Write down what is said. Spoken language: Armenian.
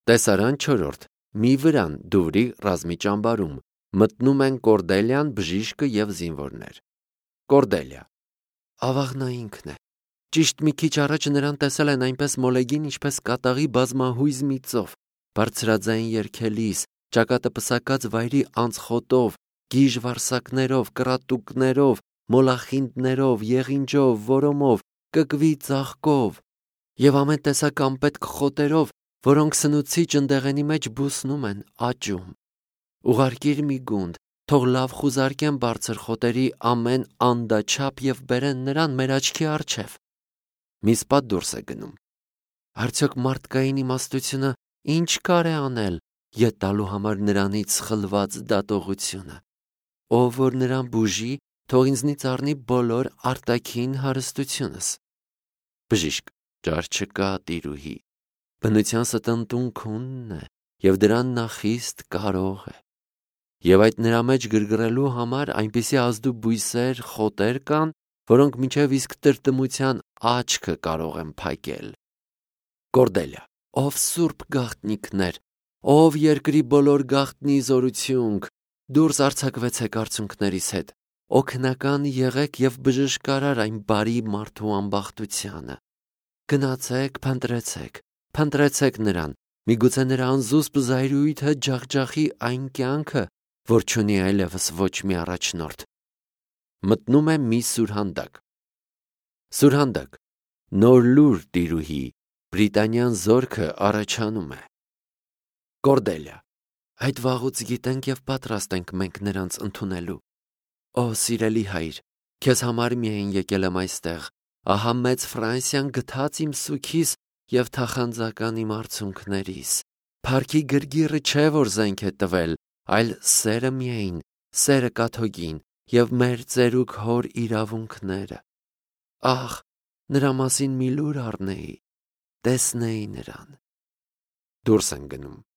Տեսարան 4. Մի վրան դուվրի ռազմի ճամբարում մտնում են Կորդելիան, բժիշկը և զինվորներ։ Կորդելիա. Ավաղ նա ինքն է։ Ճիշտ մի քիչ առաջ նրան տեսել են այնպես մոլեգին, ինչպես կատաղի բազմահույզ մի ծով, բարձրաձայն երգելիս, ճակատը պսակած վայրի անցխոտով, գիժ վարսակներով, կռատուկներով, մոլախինդներով, եղինջով, որոմով, կկվի ծաղկով և ամեն տեսակ անպետք խոտերով, որոնք սնուցիչ ընդեղենի մեջ բուսնում են, աճում։ Ուղարկիր մի գունդ, թող լավ խուզարկեն բարձր խոտերի ամեն անդաչափ և բերեն նրան մեր աչքի առջև։ Մի սպա դուրս է գնում։ Արդյոք մարդկային իմաստությունը ինչ կարե անել ետ տալու համար նրանից խլված դատողությունը։ Ով որ նրան բուժի, թող ինձնից առնի բոլոր արտաքին հարստությունս։ Բժիշկ. ճար չկա, տիրուհի, բնության ստնտունքունն է և դրան նա խիստ կարող է։ Եվ այդ նրա մեջ գրգռելու համար այնպիսի ազդու բույսեր, խոտեր կան, որոնք մինչև իսկ տրտմության աչքը կարող են փակել։ Կորդելիա. ով սուրբ գաղտնիքներ, ով երկրի բոլոր գաղտնի զորությունք, դուրս արձակվեցեք արցունքներիս հետ, օգնական եղեք և բժշկարար այն բարի մարդու անբախտությանը։ Գնացեք, փնտրեցեք նրան, միգուցե նրա անզուսպ զայրույթը ջախջախի այն կյանքը, որ չունի այլևս ոչ մի առաջնորդ։ Մտնում է մի սուրհանդակ։ Սուրհանդակ. նոր լուր, տիրուհի, Բրիտանյան զորքը առաջանում է։ Կորդելիա. այդ վաղուց գիտենք և պատրաստ ենք մենք նրանց ընդունելու։ Ո սիրելի հայր, քեզ համար միայն եկել եմ այստեղ, ահա մեծ Ֆրանսիան գթած իմ սուքիս և թախանձական իմ արցունքներիս։ Փառքի գրգիռը չէ, որ զենք է տվել, այլ սերը միայն, սերը կաթոկին և մեր ծերուկ հոր իրավունքները։ Ահ, նրա մասին մի լուր առնեի, տեսնեի նրան։ Դուրս են գնում։